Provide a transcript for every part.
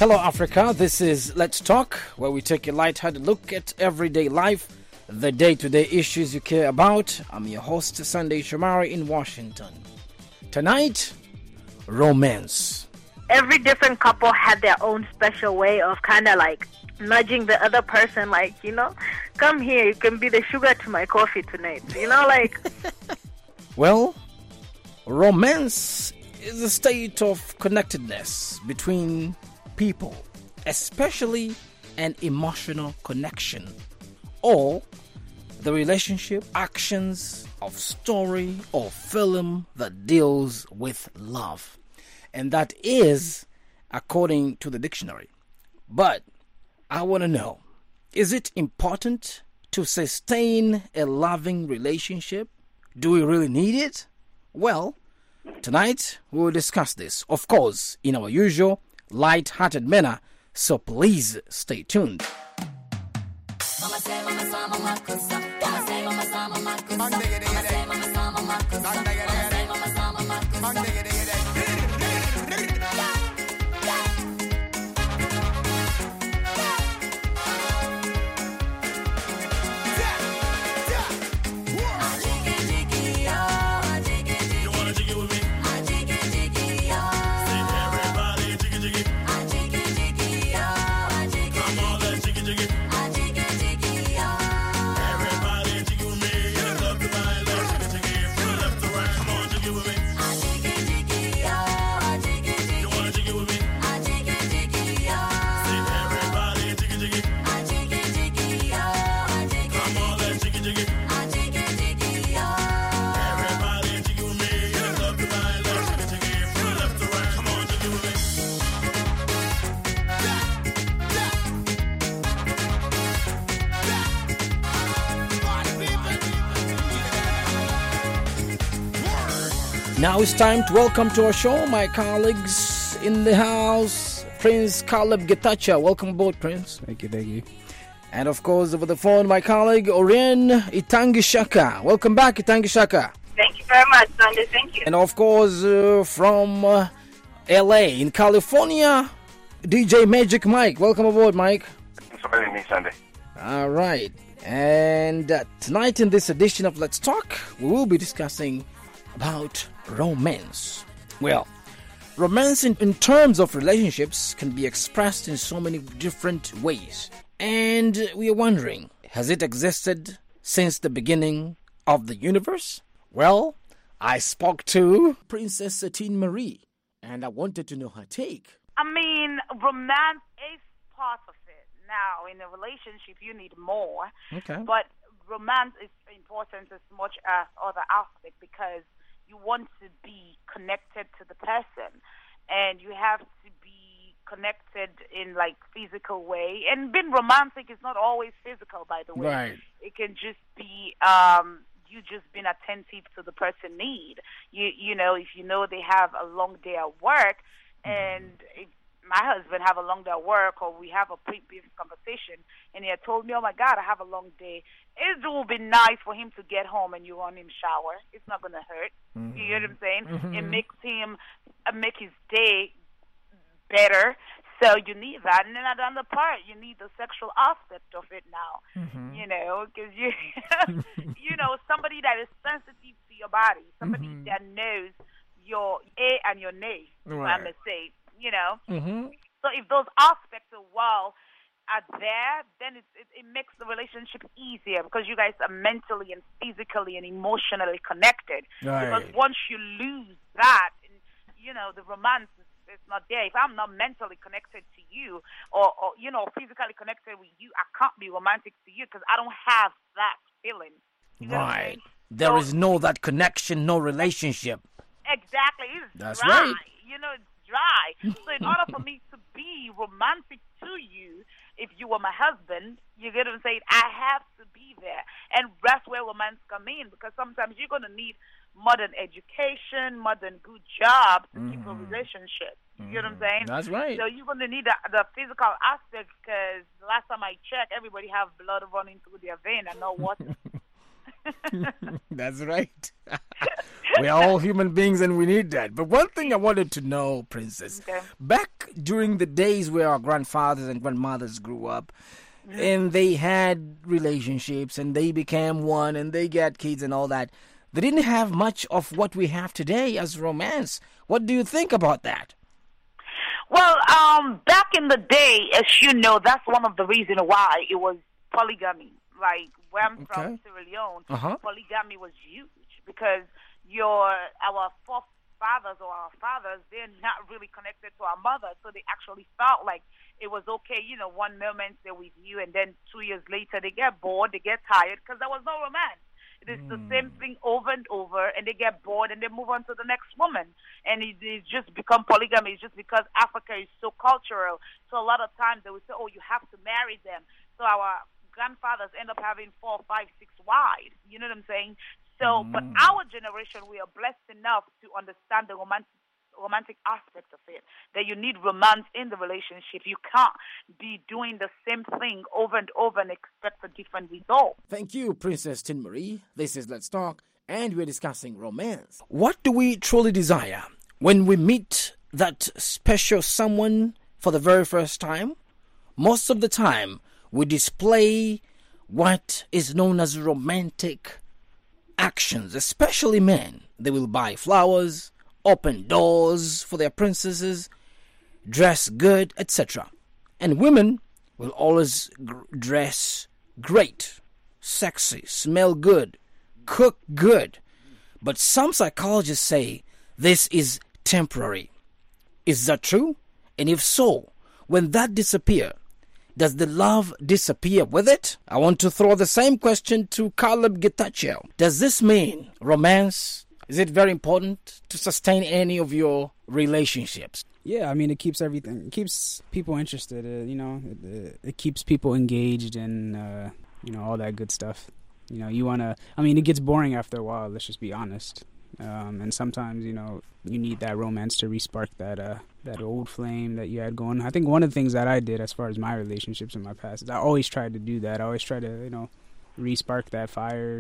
Hello, Africa. This is Let's Talk, where we take a light-hearted look at everyday life, the day-to-day issues you care about. I'm your host, Sunday Shomari in Washington. Tonight, romance. Every different couple had their own special way of kind of like nudging the other person, like, come here, you can be the sugar to my coffee tonight. Well, romance is a state of connectedness between people, especially an emotional connection, or the relationship, actions of story or film that deals with love. And that is according to the dictionary. But I want to know, is it important to sustain a loving relationship? Do we really need it? Well, tonight we will discuss this, of course, in our usual light-hearted manner, so please stay tuned. Now it's time to welcome to our show my colleagues in the house, Prince Caleb Getachew. Welcome aboard, Prince. Thank you. And of course, over the phone, my colleague, Orion Itangishaka. Welcome back, Itangishaka. Thank you very much, Sunday. Thank you. And of course, from LA, in California, DJ Magic Mike. Welcome aboard, Mike. Thanks for having me, Sunday. All right. And tonight in this edition of Let's Talk, we will be discussing about romance. Well, romance in terms of relationships can be expressed in so many different ways. And we are wondering, has it existed since the beginning of the universe? Well, I spoke to Princess Satine Marie, and I wanted to know her take. I mean, romance is part of it. Now, in a relationship, you need more. Okay. But romance is important as much as other aspects because you want to be connected to the person, and you have to be connected in like physical way. And being romantic is not always physical, by the way. Right. It can just be you just being attentive to the person need. You know, if you know they have a long day at work, and if my husband have a long day at work, or we have a previous conversation, and he had told me, oh my God, I have a long day. It will be nice for him to get home and you want him shower. It's not going to hurt. Mm-hmm. You know what I'm saying? Mm-hmm. It makes him, make his day better. So you need that. And then at the other part, you need the sexual aspect of it now. Mm-hmm. You know, because you know, somebody that is sensitive to your body, somebody that knows your A and your nay, right. I must say. You know, so if those aspects are there, then it makes the relationship easier because you guys are mentally and physically and emotionally connected. Right. Because once you lose that, you know, the romance is not there. If I'm not mentally connected to you or you know, physically connected with you, I can't be romantic to you because I don't have that feeling. You know right. There is no that connection, no relationship. Exactly. That's right. You know, dry. So in order for me to be romantic to you, if you were my husband, you get what I'm saying, I have to be there. And that's where romance come in, because sometimes you're going to need more than education, more than good job to keep a relationship. You get what I'm saying? That's right. So you're going to need the physical aspect, because last time I checked, everybody have blood running through their vein and no water. That's right. We are all human beings and we need that. But one thing I wanted to know, Princess, back during the days where our grandfathers and grandmothers grew up, and they had relationships and they became one and they got kids and all that, they didn't have much of what we have today as romance. What do you think about that? Well, back in the day, as you know, that's one of the reasons why it was polygamy. Like, where I'm from, Sierra Leone, polygamy was huge because our forefathers or our fathers, they're not really connected to our mother, so they actually felt like it was okay, one moment they're with you, and then 2 years later they get bored, they get tired, because there was no romance. It is the same thing over and over, and they get bored and they move on to the next woman. And it's just become polygamy. It's just because Africa is so cultural. So a lot of times they will say, oh, you have to marry them. So our grandfathers end up having 4, 5, 6 wives. You know what I'm saying? So, but our generation, we are blessed enough to understand the romantic aspect of it, that you need romance in the relationship. You can't be doing the same thing over and over and expect a different result. Thank you, Princess Tin-Marie. This is Let's Talk, and we're discussing romance. What do we truly desire when we meet that special someone for the very first time? Most of the time, we display what is known as romantic actions, especially men. They will buy flowers, open doors for their princesses, dress good, etc. And women will always dress great, sexy, smell good, cook good. But some psychologists say this is temporary. Is that true? And if so, when that disappears, does the love disappear with it? I want to throw the same question to Caleb Getachew. Does this mean romance, is it very important to sustain any of your relationships? Yeah, I mean, it keeps everything. It keeps people interested. It keeps people engaged and, all that good stuff. It gets boring after a while, let's just be honest. And sometimes, you need that romance to re-spark that old flame that you had going. I think one of the things that I did as far as my relationships in my past is I always tried to do that. I always try to, re-spark that fire,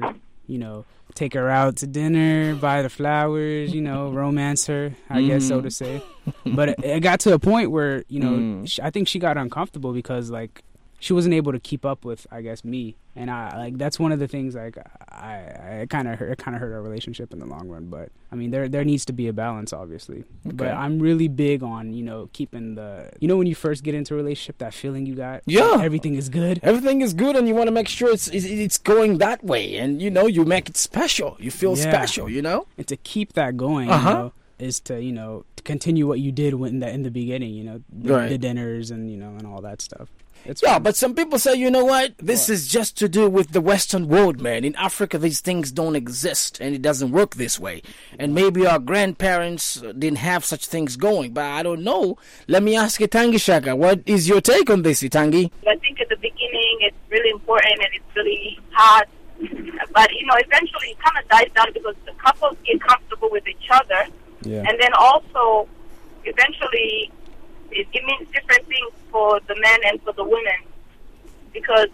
take her out to dinner, buy the flowers, romance her, I guess, so to say. But it got to a point where, I think she got uncomfortable because, like, she wasn't able to keep up with, I guess, me. And that's one of the things, like, it kind of hurt our relationship in the long run. But I mean, there needs to be a balance, obviously. Okay. But I'm really big on, keeping when you first get into a relationship, that feeling you got. Yeah. Everything is good. Everything is good, and you want to make sure it's going that way. And, you make it special. You feel special, And to keep that going, is to, to continue what you did in the beginning, the dinners and, and all that stuff. But some people say, you know what? This is just to do with the Western world, man. In Africa, these things don't exist, and it doesn't work this way. And maybe our grandparents didn't have such things going, but I don't know. Let me ask Itangi Shaka, what is your take on this, Itangi? I think at the beginning, it's really important and it's really hard. But, eventually it kind of dies down because the couples get comfortable with each other. Yeah. And then also, eventually, it means different things for the men and for the women, because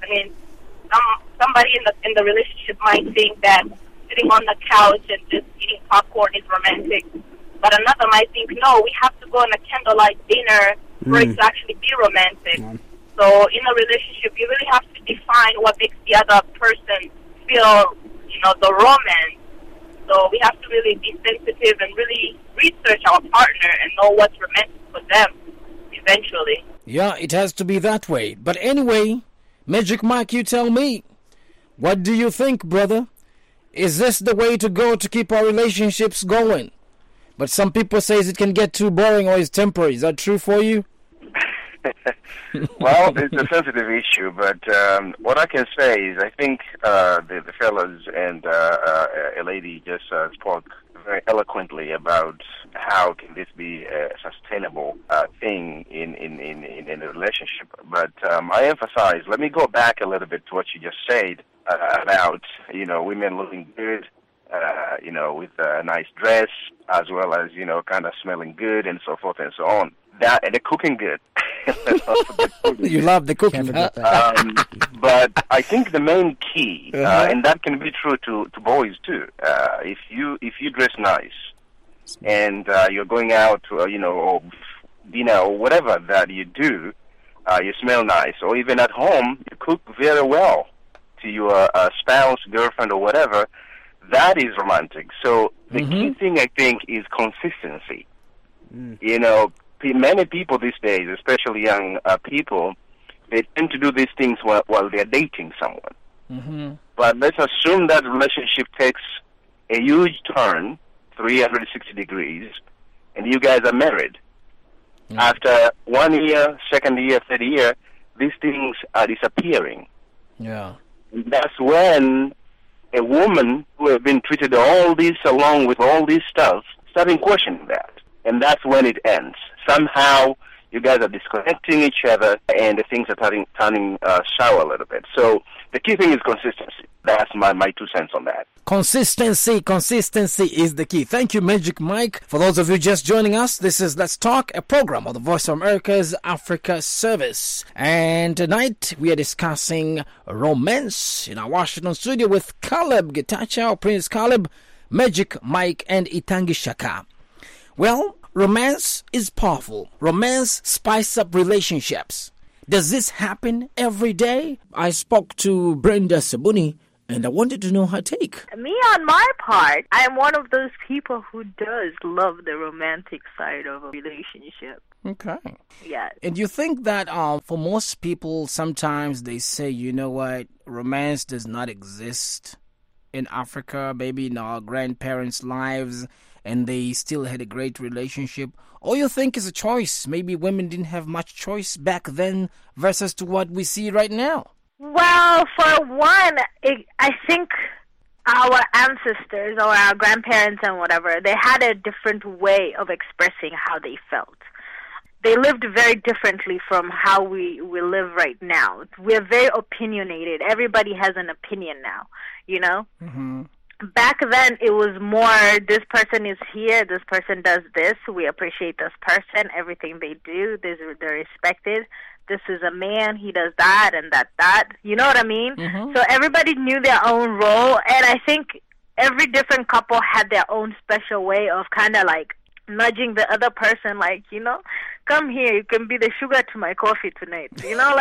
somebody in the relationship might think that sitting on the couch and just eating popcorn is romantic, but another might think, no, we have to go on a candlelight dinner for it to actually be romantic. So in a relationship, you really have to define what makes the other person feel, the romance. So we have to really be sensitive and really research our partner and know what's romantic for them. Eventually. Yeah, it has to be that way. But anyway, Magic Mike, you tell me, what do you think, brother? Is this the way to go to keep our relationships going? But some people say it can get too boring or it's temporary. Is that true for you? Well, it's a sensitive issue, but what I can say is I think the fellas and a lady just spoke very eloquently about how can this be a sustainable thing in a relationship. But I emphasize, let me go back a little bit to what you just said about, women looking good, with a nice dress, as well as, kind of smelling good and so forth and so on. That and the cooking good. You love the cooking, huh? But I think the main key, and that can be true to boys too. If you dress nice, and you're going out, or dinner or whatever that you do, you smell nice, or even at home you cook very well to your spouse, girlfriend, or whatever. That is romantic. So the key thing, I think, is consistency. Many people these days, especially young people, they tend to do these things while they're dating someone. But let's assume that relationship takes a huge turn, 360 degrees, and you guys are married. After 1 year, second year, third year, these things are disappearing. Yeah. And that's when a woman who has been treated all this along with all this stuff starting questioning that. And that's when it ends. Somehow you guys are disconnecting each other and the things are turning sour a little bit. So the key thing is consistency. That's my 2 cents on that. Consistency is the key. Thank you, Magic Mike. For those of you just joining us, this is Let's Talk, a program of the Voice of America's Africa Service. And tonight we are discussing romance in our Washington studio with Caleb Getachew, Prince Caleb, Magic Mike, and Itangi Shaka. Well, romance is powerful. Romance spices up relationships. Does this happen every day? I spoke to Brenda Sabuni, and I wanted to know her take. Me, on my part, I'm one of those people who does love the romantic side of a relationship. Okay. Yeah. And you think that for most people, sometimes they say, you know what, romance does not exist in Africa, maybe in our grandparents' lives, and they still had a great relationship? Or you think it's a choice? Maybe women didn't have much choice back then versus to what we see right now. Well, for one, I think our ancestors or our grandparents and whatever, they had a different way of expressing how they felt. They lived very differently from how we live right now. We're very opinionated. Everybody has an opinion now, Mm-hmm. Back then, it was more, this person is here, this person does this, we appreciate this person, everything they do, they're respected. This is a man, he does that and that. You know what I mean? Mm-hmm. So everybody knew their own role, and I think every different couple had their own special way of kind of like nudging the other person, like, come here, you can be the sugar to my coffee tonight.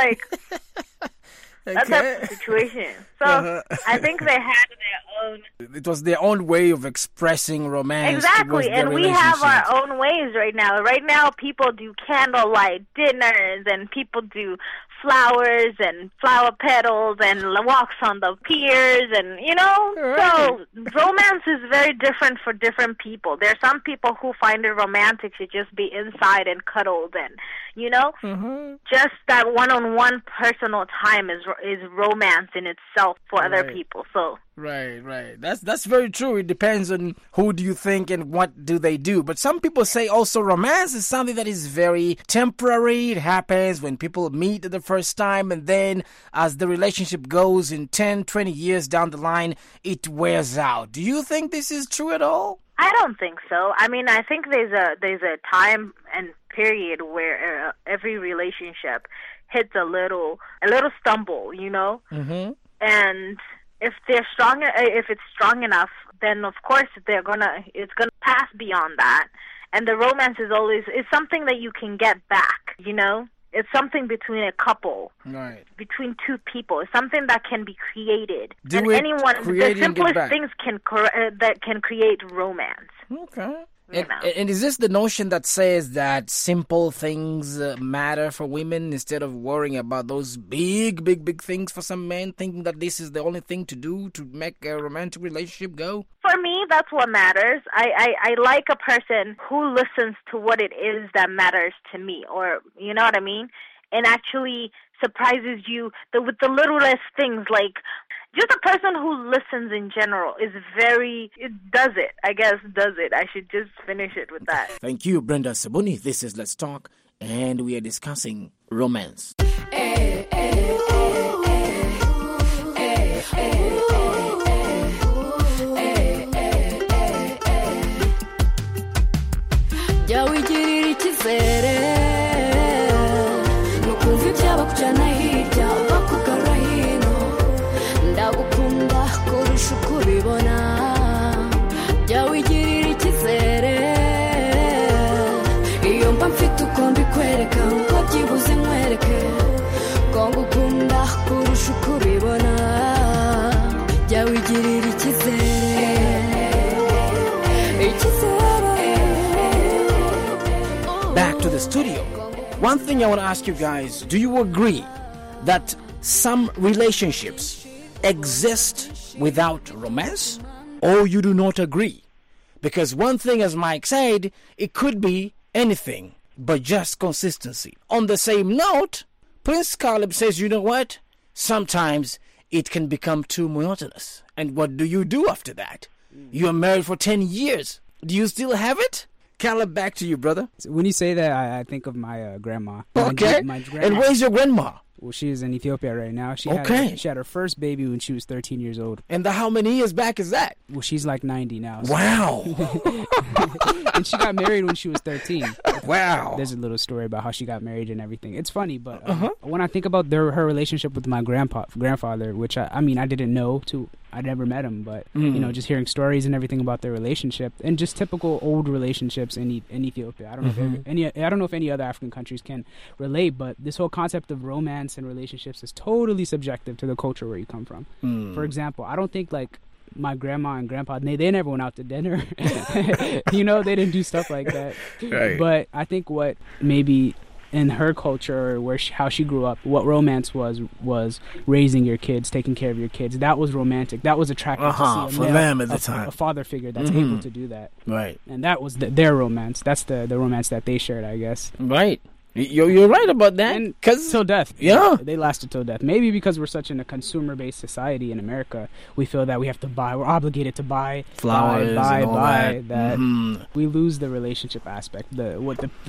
That type of situation. So I think they had their own. It was their own way of expressing romance. Exactly, and we have our own ways right now. Right now, people do candlelight dinners, and people do flowers and flower petals and walks on the piers, and right. So romance is very different for different people. There are some people who find it romantic to just be inside and cuddled, and just that one-on-one personal time is romance in itself for other people. So right, that's very true. It depends on who do you think and what do they do. But some people say also romance is something that is very temporary. It happens when people meet the first time, and then as the relationship goes in 10, 20 years down the line, it wears out. Do you think this is true at all? I don't think so. I mean, I think there's a time and period where every relationship hits a little stumble, Mm-hmm. And if it's strong enough, then of course it's gonna pass beyond that. And the romance is something that you can get back, It's something between a couple, right? Between two people. It's something that can be created. The simplest things that can create romance. Okay. And is this the notion that says that simple things matter for women instead of worrying about those big things for some men, thinking that this is the only thing to do to make a romantic relationship go? For me, that's what matters. I like a person who listens to what it is that matters to me, or, you know what I mean? And actually surprises you with the littlest things, like just a person who listens in general does it. I should just finish it with that. Thank you, Brenda Sabuni. This is Let's Talk, and we are discussing romance. reka uko byibuze nkwereke ko ngukunda kurusha uko ubibona jya wigirira icyizere. Back to the studio. One thing I want to ask you guys, do you agree that some relationships exist without romance, or you do not agree? Because one thing, as Mike said, it could be anything but just consistency. On the same note, Prince Caleb says, you know what? Sometimes it can become too monotonous. And what do you do after that? You are married for 10 years. Do you still have it? Caleb, back to you, brother. When you say that, I think of my grandma. Okay. My grandma. And where's your grandma? Well, she's in Ethiopia right now. She had her first baby when she was 13 years old. And how many years back is that? Well, she's like 90 now. So. Wow. And she got married when she was 13. Wow. There's a little story about how she got married and everything. It's funny, but when I think about her relationship with my grandfather, which I didn't know I'd never met him, but just hearing stories and everything about their relationship and just typical old relationships in Ethiopia. I don't know if any other African countries can relate, but this whole concept of romance and relationships is totally subjective to the culture where you come from. For example, I don't think like my grandma and grandpa, they never went out to dinner. They didn't do stuff like that. Right. But I think what maybe in her culture, how she grew up, what romance was raising your kids, taking care of your kids. That was romantic. That was attractive to see for them at the time. A father figure that's able to do that. Right. And that was their romance. That's the romance that they shared, I guess. Right. You're right about that. Because till death. Yeah. They lasted till death. Maybe because we're such in a consumer-based society in America, we feel that we have to buy. We're obligated to buy flowers, buy. That we lose the relationship aspect. The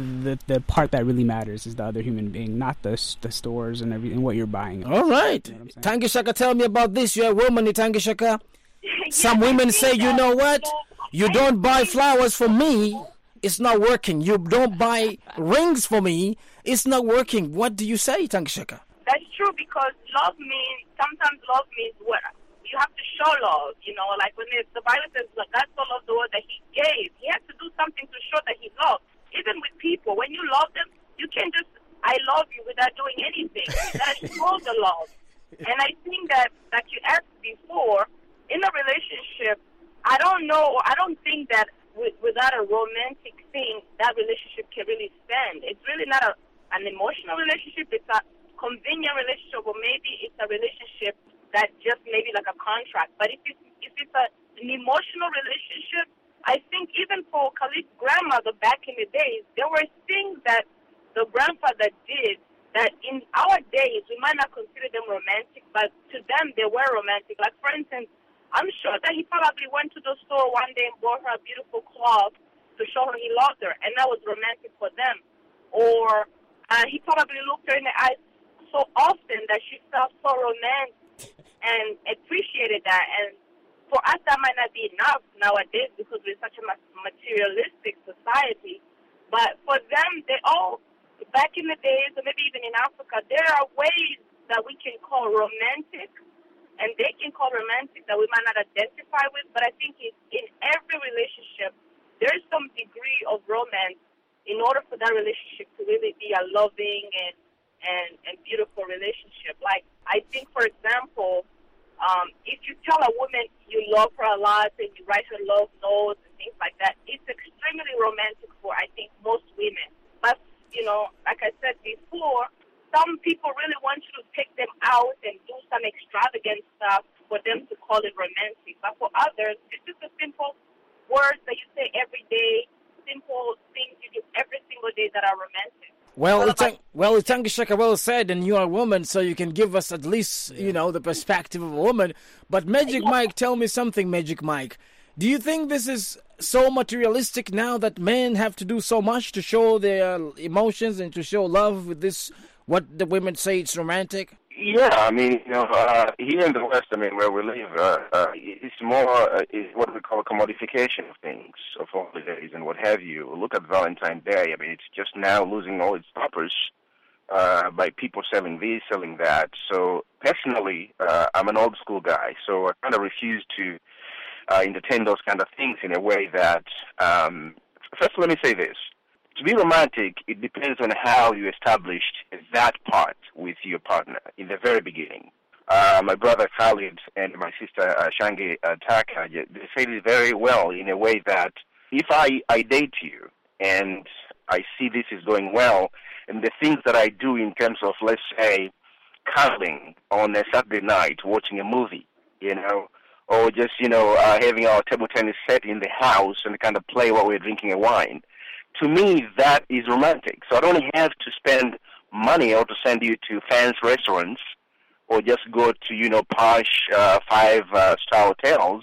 part that really matters is the other human being, not the stores and everything. What you're buying. All right. You know Tangishaka, tell me about this. You're a woman, Tangishaka. Some women say, you know what? You don't buy flowers for me. It's not working. You don't buy rings for me. It's not working. What do you say, Tangishaka? That's true, because sometimes love means what? You have to show love, like when the Bible says God so loved the world that he gave. He had to do something to show that he loved. Even with people, when you love them, you can't just, I love you without doing anything. You gotta show the love. And I think that, like you asked before, in a relationship, I don't think that without a romantic thing, that relationship can really stand. It's really not an emotional relationship. It's a convenient relationship, or maybe it's a relationship that just maybe like a contract. But if it's an emotional relationship, I think even for Khalid's grandmother back in the days, there were things that the grandfather did that in our days we might not consider them romantic, but to them they were romantic. Like, for instance, I'm sure that he probably went to the store one day and bought her a beautiful cloth to show her he loved her, and that was romantic for them. Or he probably looked her in the eyes so often that she felt so romantic and appreciated that. And for us, that might not be enough nowadays because we're such a materialistic society. But for them, they all, back in the days, or maybe even in Africa, there are ways that we can call romantic, and they can call romantic that we might not identify with, but I think in every relationship, there is some degree of romance in order for that relationship to really be a loving and beautiful relationship. Like, I think, for example, if you tell a woman you love her a lot and you write her love notes and things like that, it's extremely romantic for, I think, most women. But, like I said before, some people really want you to take them out and do some extravagant stuff for them to call it romantic. But for others, it's just the simple words that you say every day, simple things you do every single day that are romantic. Well, Tangishaka well said, and you are a woman, so you can give us at least, the perspective of a woman. But Magic Mike, tell me something, Magic Mike. Do you think this is so materialistic now that men have to do so much to show their emotions and to show love with this, what the women say it's romantic? Yeah, I mean, here in the West, where we live, it's more what we call a commodification of things, of holidays and what have you. Look at Valentine's Day. It's just now losing all its poppers by people selling this, selling that. So personally, I'm an old school guy, so I kind of refuse to entertain those kind of things in a way that, first let me say this. To be romantic, it depends on how you established that part with your partner in the very beginning. My brother Khalid and my sister Shange Taka, they say it very well in a way that if I date you and I see this is going well, and the things that I do in terms of, let's say, cuddling on a Saturday night, watching a movie, or just, having our table tennis set in the house and kind of play while we're drinking a wine. To me, that is romantic. So I don't have to spend money or to send you to fancy restaurants or just go to, posh five-star hotels,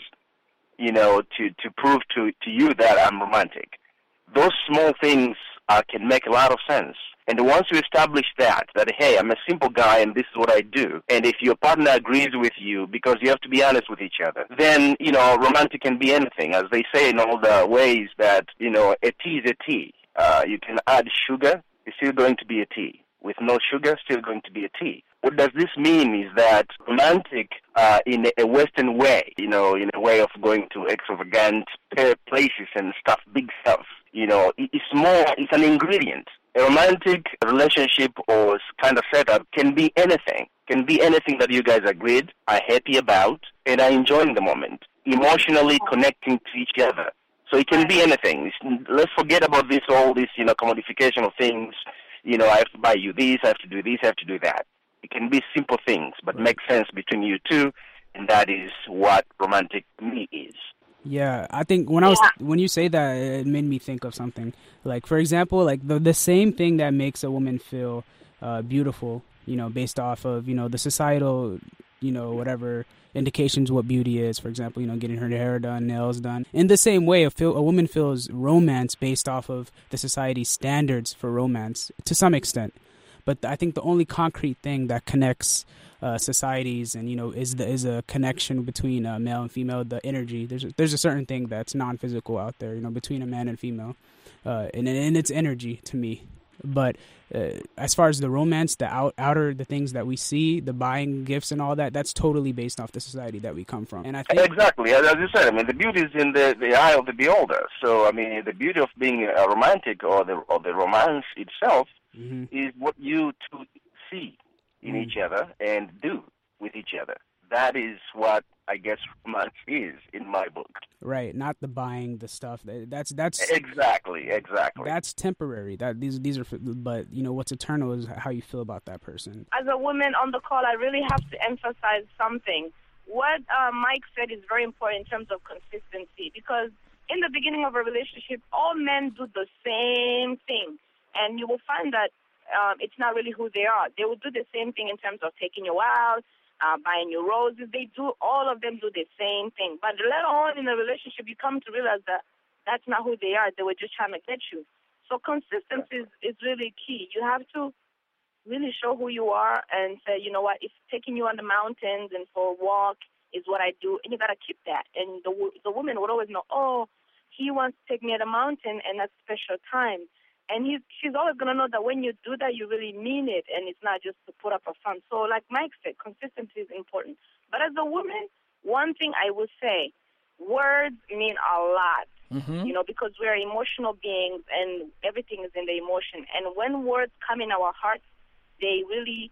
to prove to you that I'm romantic. Those small things can make a lot of sense. And once you establish that, hey, I'm a simple guy and this is what I do, and if your partner agrees with you, because you have to be honest with each other, then, romantic can be anything. As they say in all the ways that, a tea is a tea. You can add sugar, it's still going to be a tea. With no sugar, still going to be a tea. What does this mean is that romantic in a Western way, in a way of going to extravagant places and stuff, big stuff, it's an ingredient. A romantic relationship or kind of setup can be anything. Can be anything that you guys agreed, are happy about, and are enjoying the moment. Emotionally connecting to each other. So it can be anything. Let's forget about all this, commodification of things. I have to buy you this, I have to do this, I have to do that. It can be simple things, but make sense between you two, and that is what romantic to me is. Yeah, I think when you say that, it made me think of something. Like, for example, like the same thing that makes a woman feel beautiful, based off of, the societal, whatever indications what beauty is. For example, getting her hair done, nails done. In the same way, a woman feels romance based off of the society's standards for romance to some extent. But I think the only concrete thing that connects societies and is a connection between male and female, the energy. There's a certain thing that's non-physical out there, between a man and female, and it's energy to me. But as far as the romance, the the things that we see, the buying gifts and all that, that's totally based off the society that we come from. And I think exactly, as you said, the beauty is in the eye of the beholder. So the beauty of being a romantic or the romance itself is what you two see in each other and do with each other. That is what I guess romance is in my book. Right, not the buying the stuff. That's exactly. That's temporary. These are, but what's eternal is how you feel about that person. As a woman on the call, I really have to emphasize something. What Mike said is very important in terms of consistency, because in the beginning of a relationship, all men do the same thing, and you will find that it's not really who they are. They will do the same thing in terms of taking you out, buying you roses. All of them do the same thing. But later on in a relationship, you come to realize that that's not who they are. They were just trying to get you. So consistency is really key. You have to really show who you are and say, you know what, if taking you on the mountains and for a walk is what I do, and you got to keep that. And the woman would always know, oh, he wants to take me to the mountain, and that's special time. And she's always going to know that when you do that, you really mean it, and it's not just to put up a front. So like Mike said, consistency is important. But as a woman, one thing I would say, words mean a lot, because we're emotional beings, and everything is in the emotion. And when words come in our hearts, they really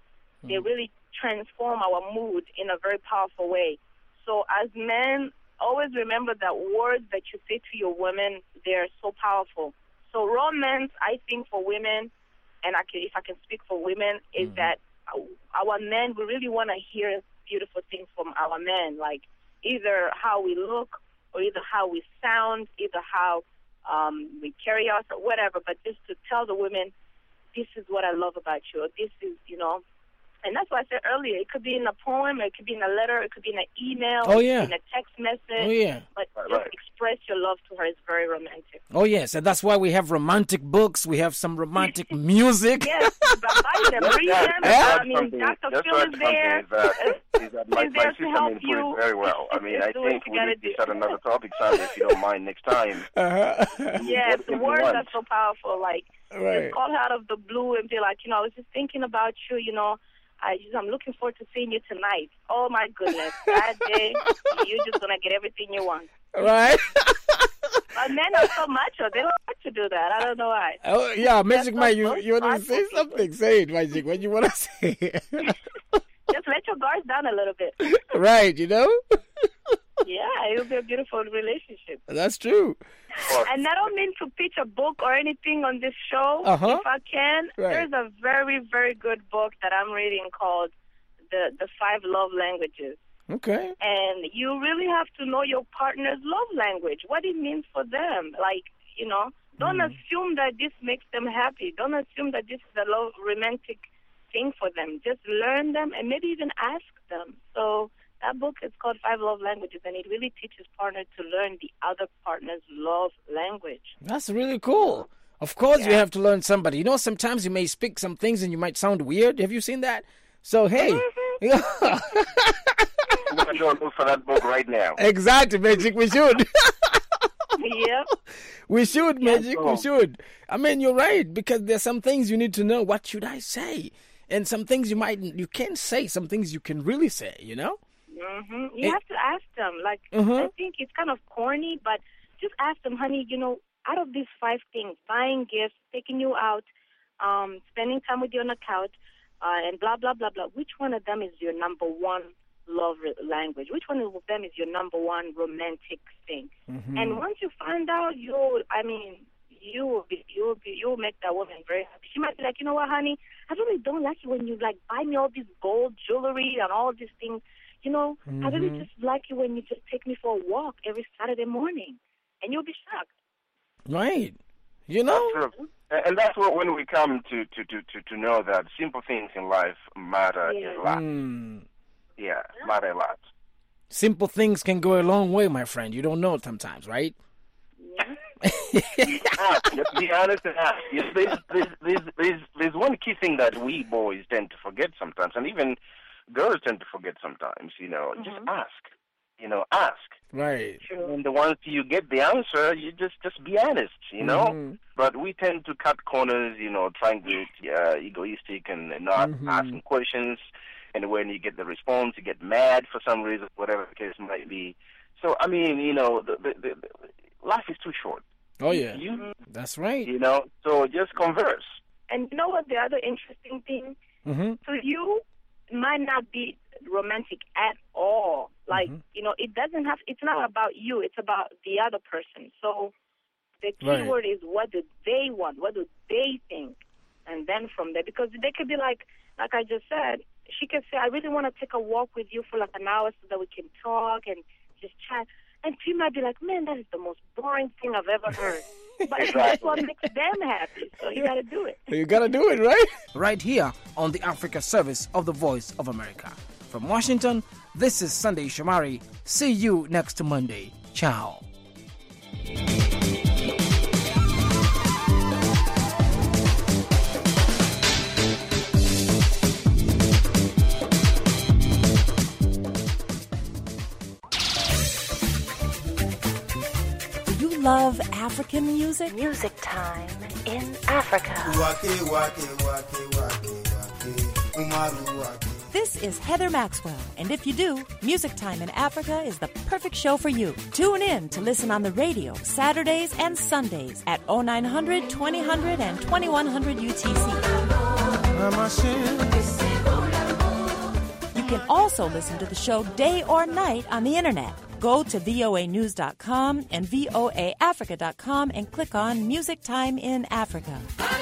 transform our mood in a very powerful way. So as men, always remember that words that you say to your women, they're so powerful. So romance, I think, for women, and if I can speak for women, is that our men, we really want to hear beautiful things from our men, like either how we look or either how we sound, either how we carry ourselves, or whatever, but just to tell the women, this is what I love about you, or this is, And that's why I said earlier, it could be in a poem, it could be in a letter, it could be in an email, it could be in a text message. But just express your love to her is very romantic. Oh, yes, and that's why we have romantic books. We have some romantic music. Yes, buy them, read them. Dr. Phil is there. My sister put it very well. I think we need to start another topic, Sandra, if you don't mind, next time. Yes, the words are so powerful. Like, just call her out of the blue and be like, I was just thinking about you, I'm looking forward to seeing you tonight. Oh, my goodness. That day, you're just going to get everything you want. Right. Men are so macho. They don't like to do that. I don't know why. Oh, yeah, Magic Mike, you want to say something? Say it, Magic. What you want to say? Just let your guards down a little bit. Right, you know? Yeah, it will be a beautiful relationship. That's true. And I don't mean to pitch a book or anything on this show. If I can, there's a very, very good book that I'm reading called The 5 Love Languages. Okay. And you really have to know your partner's love language, what it means for them. Like, you know, don't assume that this makes them happy. Don't assume that this is a romantic thing for them. Just learn them and maybe even ask them. So that book is called 5 Love Languages, and it really teaches partners to learn the other partner's love language. That's really cool. Of course, you have to learn somebody. You know, sometimes you may speak some things and you might sound weird. Have you seen that? So, hey. We're going to go look for that book right now. Exactly, Magic. We should. Yep. We should, Magic. We should. I mean, you're right, because there's some things you need to know. What should I say? And some things you can't say. Some things you can really say, you know? You have to ask them. Like, I think it's kind of corny, but just ask them, honey, you know, out of these 5 things, buying gifts, taking you out, spending time with you on the couch, and blah, blah, blah, blah, which one of them is your number one love language? Which one of them is your number one romantic thing? And once you find out, you'll make that woman very happy. She might be like, you know what, honey, I really don't like it when you like buy me all this gold jewelry and all these things. You know, I really just like it when you just take me for a walk every Saturday morning, and you'll be shocked. Right. You know? And that's what when we come to know that simple things in life matter a lot. Yeah, matter a lot. Simple things can go a long way, my friend. You don't know it sometimes, right? Just be honest and ask. There's one key thing that we boys tend to forget sometimes, and even girls tend to forget sometimes, you know. Just ask. You know, ask. Right. And once you get the answer, you just be honest, you know. But we tend to cut corners, you know, trying to be egoistic and not asking questions. And when you get the response, you get mad for some reason, whatever the case might be. So, I mean, you know, the life is too short. Oh, yeah. That's right. You know, so just converse. And you know what the other interesting thing? So you might not be romantic at all. Like, you know, it's not about you. It's about the other person. So the key word is, what do they want? What do they think? And then from there, because they could be like I just said, she could say, I really want to take a walk with you for like an hour so that we can talk and just chat. And she might be like, man, that is the most boring thing I've ever heard. But that's what makes them happy. So you got to do it. You got to do it, right? Right here on the Africa Service of the Voice of America. From Washington, this is Sunday Shomari. See you next Monday. Ciao. Love African music? Music Time in Africa. This is Heather Maxwell, and if you do, Music Time in Africa is the perfect show for you. Tune in to listen on the radio Saturdays and Sundays at 0900, 2000, and 2100 UTC. You can also listen to the show day or night on the internet. Go to voanews.com and voaafrica.com and click on Music Time in Africa.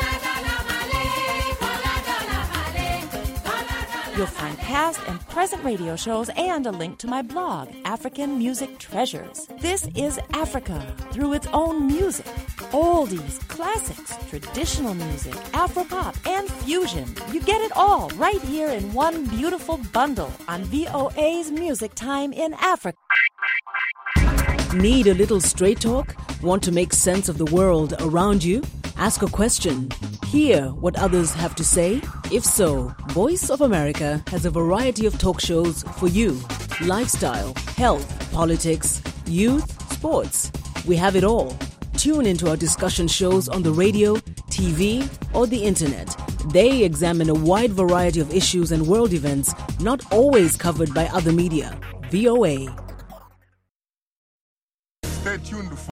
You'll find past and present radio shows and a link to my blog, African Music Treasures. This is Africa through its own music. Oldies, classics, traditional music, Afro-pop, and fusion. You get it all right here in one beautiful bundle on VOA's Music Time in Africa. Need a little straight talk? Want to make sense of the world around you? Ask a question. Hear what others have to say? If so, Voice of America has a variety of talk shows for you. Lifestyle, health, politics, youth, sports. We have it all. Tune into our discussion shows on the radio, TV, or the internet. They examine a wide variety of issues and world events not always covered by other media. VOA. Stay tuned